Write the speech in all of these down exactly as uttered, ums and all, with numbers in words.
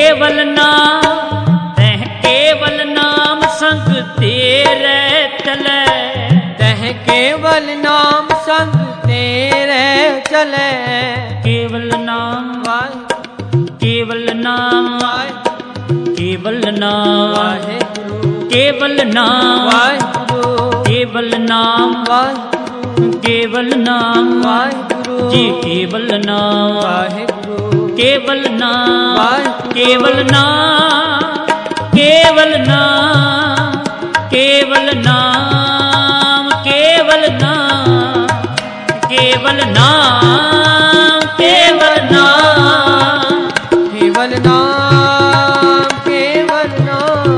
केवल नाम तह केवल नाम संग तेरे चले तह केवल नाम संग तेरे चले केवल नाम वाहे केवल नाम वाहे केवल नाम वाहेगुरु केवल नाम वाहेगुरु केवल नाम वाहेगुरु केवल नाम वाहेगुरु जी केवल नाम वाहेगुरु केवल नाम वाहेगुरु केवल नाम केवल नाम केवल नाम केवल नाम केवल नाम केवल नाम केवल नाम केवल नाम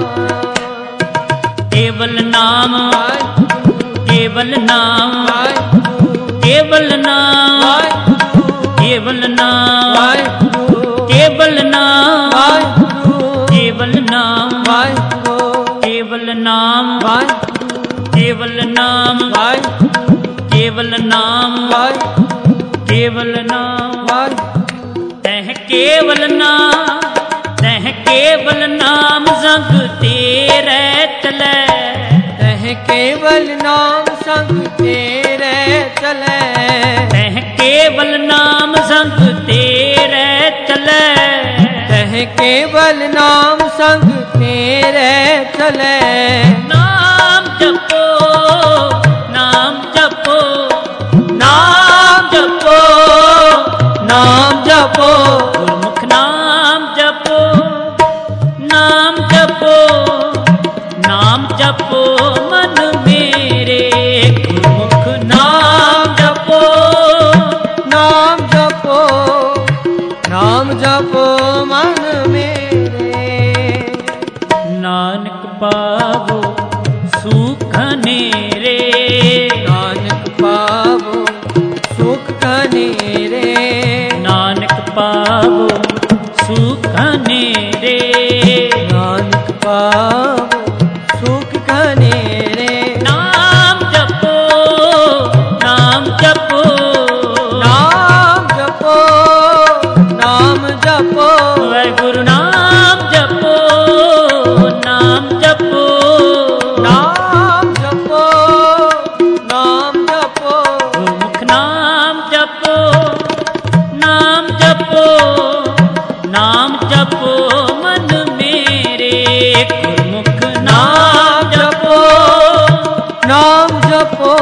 केवल नाम वाहेगुरु केवल नाम वाहेगुरु केवल नाम वाहेगुरु केवल नाम वाहेगुरु केवल नाम वाहेगुरु केवल नाम वाहेगुरु केवल नाम वाहेगुरु केवल नाम वाहेगुरु केवल नाम वाहेगुरु केवल नाम वाहेगुरु तह केवल नाम तह केवल नाम संग तेरे चले तह केवल नाम संग तेरे चले तह केवल नाम संग तेरे चले तह केवल नाम संग तेरे चले नाम जपो नाम जपो नाम जपो नाम जपो गुरमुख नाम जपो नाम जपो नाम जपो मन मेरे गुरमुख नाम जपो नाम जपो नाम जपो मन मेरे नानक पावो सुख नेरे नानक पावो सुख कनेरे नानक पावो सुख नेरे नानक पावो सुख कनेरे नाम जपो नाम जपो नाम जपो नाम जपो वाहिगुरु नाम जपो नाम जपो नाम जपो नाम जपो गुरमुख नाम जपो नाम जपो नाम जपो मन मेरे गुरमुख नाम जपो नाम जपो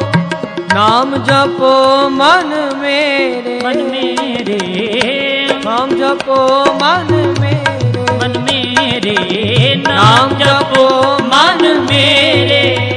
नाम जपो मन मेरे मन मेरे नाम जपो मन मेरे मन मेरे नाम जपो मन मेरे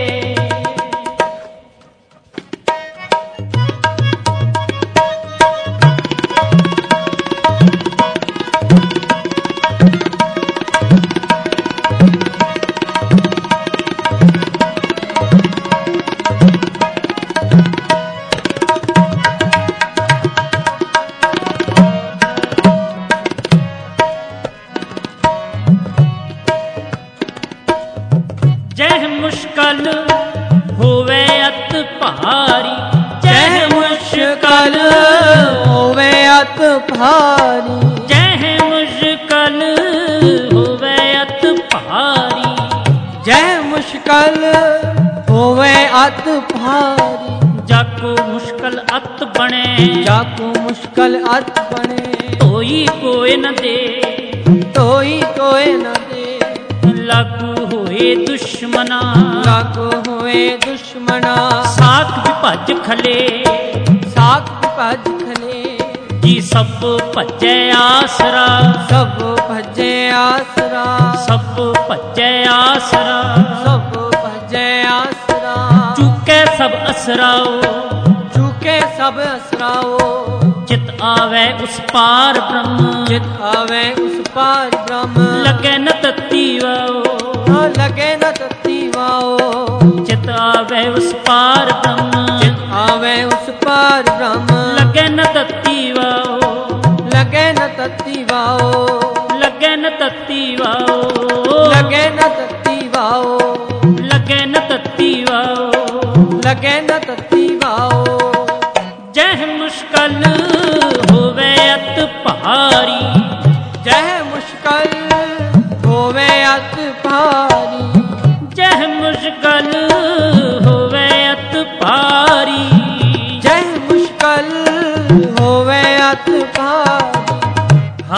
जह मुश्किल होवे अत भारी जह मुश्किल होवे अत भारी जह मुश्किल होवे अत भारी जह मुश्किल होवे अत भारी जाको मुश्किल अत बने जाको मुश्किल अत बने तोई कोई न दे तोई कोई न दे लागू होए दुश्मना लागो होए दुश्मना साख भी भज खले साख भज खले जी सब भजै आसरा सब भजे आसरा सब भजै आसरा सब भजे आसरा चूकै सब असराओ चूके सब असराओ चित आवे उस पार ब्रह्म चित आवे उस पार ब्रह्म लगे न तत्ती वाओ हाँ लगे न तत्ती वाओ चित आवे उस पार ब्रह्म चित आवे उस पार ब्रह्म लगे न तत्ती वाओ लगे न तत्ती वाओ लगे न तत्ती वाओ लगे न तत्ती वाओ लगे न तत्ती वाओ लगे न तत्ती वाओ जह मुश्किल होवे अत भारी जह मुश्किल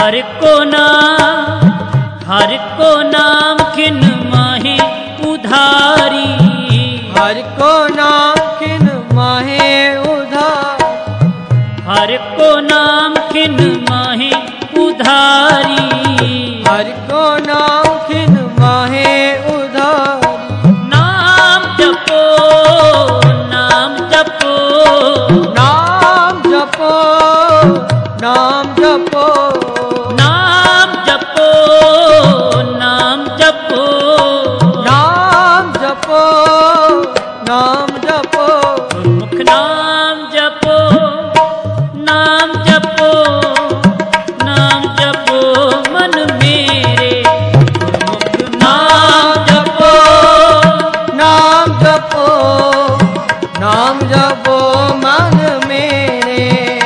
हर को नाम हर को नाम खिन माहे उधारी, हर को नाम खिन माहे उधार, हर को नाम खिन माहे उधारी, हर को नाम खिन माहे उधारी। नाम जपो नाम जपो नाम जपो नाम जपो नाम जपो नाम जपो नाम जपो नाम जपो गुरमुख नाम जपो नाम जपो नाम जपो मन मेरे, गुरमुख नाम जपो नाम जपो नाम जपो मन मेरे।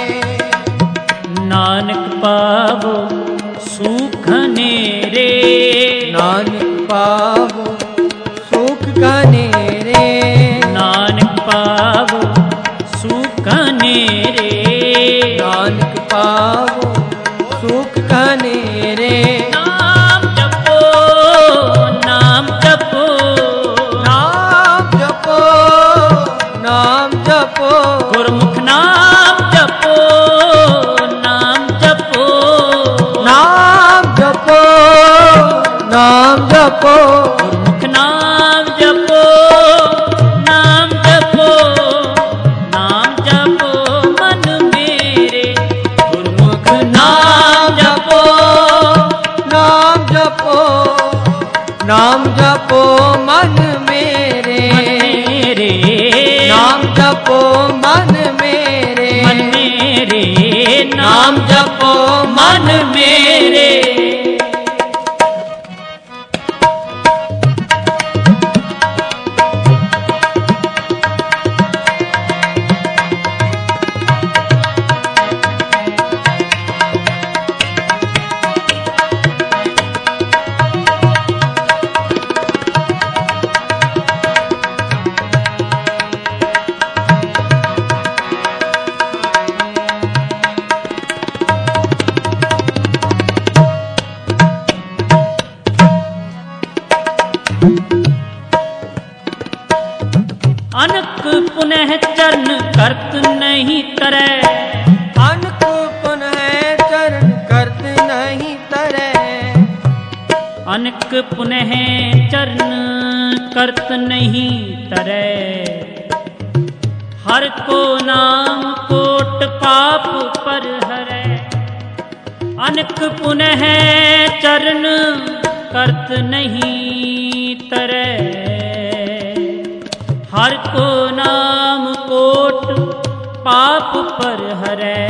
नानक पावो सुख नेरे, नानक पावो सुख कनेरे, नानक पावो सुख नेरे, नानक पावो सुख कनेरे। नाम जपो नाम जपो नाम जपो नाम जपो गुरमुख नाम जपो नाम जपो नाम जपो नाम जपो गुरमुख नाम जपो नाम जपो नाम जपो मन मेरे, गुरमुख नाम जपो नाम जपो नाम जपो मन मेरे, मेरे नाम जपो मन मेरे, मन मेरे नाम जपो मन मेरे। अनक पुनः चरण करत नहीं तरै, अनक पुनः चरण करत नहीं तरै, अनक पुनः चरण करत नहीं तरै। हर को नाम कोट पाप पर हरै, अनक पुनः चरण करत नहीं तरै। हर को नाम कोट पाप पर हरै,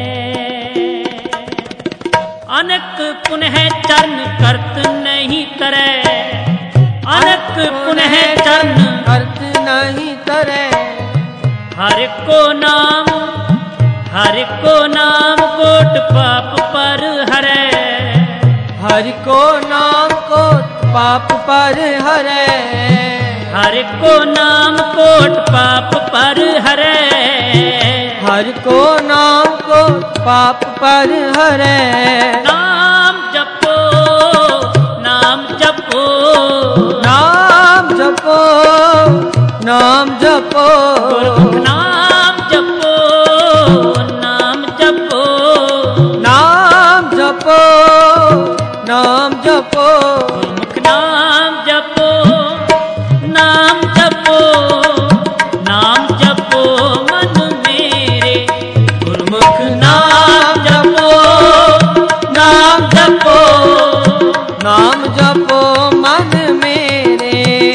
अनक पुनः चरण करत नहीं तरै, अनक पुनः चरण करत नहीं तरै। हर को नाम हर को नाम कोट पाप पर हरै, हरि को नाम को पाप पर हरै, हर को नाम कोट पाप पर हरै। हरि को नाम को पाप पर हरै। नाम जपो नाम जपो नाम जपो नाम जपो गुरमुख नाम जपो नाम जपो नाम जपो नाम जपो गुरमुख नाम जपो नाम जपो नाम जपो मन मेरे, गुरमुख नाम जपो नाम जपो नाम जपो मन मेरे।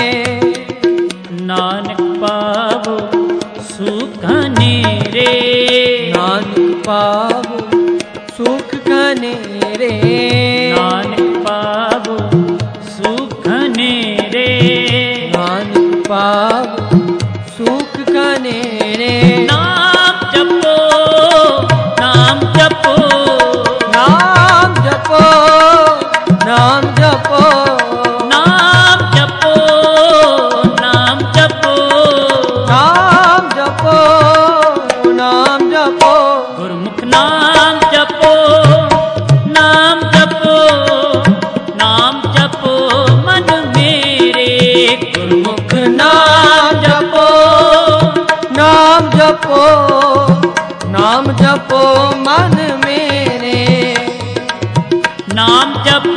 नानक पावो सुख नेरे, नानक पावो सुख कनेरे, नानक पावो सुख नेरे, नानक पावो सुख कनेरे। नाम जपो नाम जपो नाम जपो नाम जपो नाम जपो नाम जपो नाम जपो नाम जपो गुरमुख नाम जपो नाम नाम जपो नाम जपो नाम जपो मन मेरे नाम जप